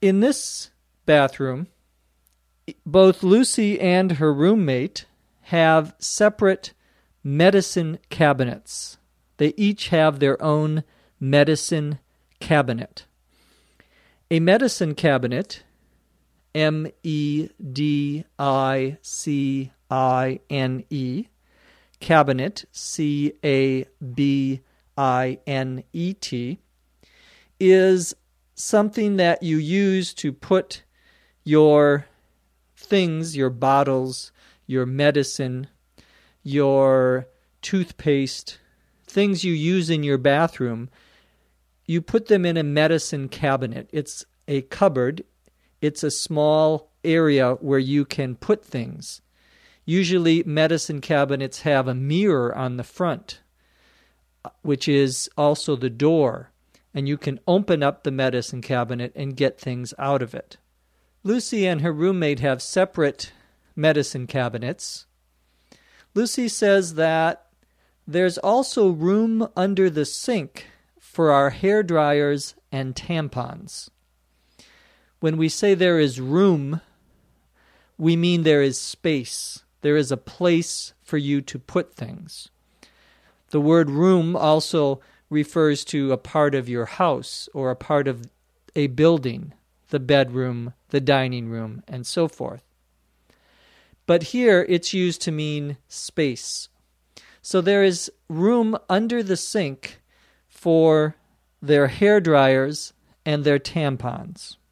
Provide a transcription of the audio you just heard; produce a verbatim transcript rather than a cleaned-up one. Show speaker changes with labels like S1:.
S1: In this bathroom, both Lucy and her roommate have separate medicine cabinets. They each have their own medicine cabinet. A medicine cabinet, M E D I C I N E, cabinet, C A B I N E T, is something that you use to put your things, your bottles, your medicine, your toothpaste, things you use in your bathroom, you put them in a medicine cabinet. It's a cupboard. It's a small area where you can put things. Usually medicine cabinets have a mirror on the front, which is also the door, and you can open up the medicine cabinet and get things out of it. Lucy and her roommate have separate medicine cabinets. Lucy says that there's also room under the sink for our hair dryers and tampons. When we say there is room, we mean there is space. There is a place for you to put things. The word room also refers to a part of your house or a part of a building, the bedroom, the dining room, and so forth. But here it's used to mean space. So there is room under the sink for their hair dryers and their tampons.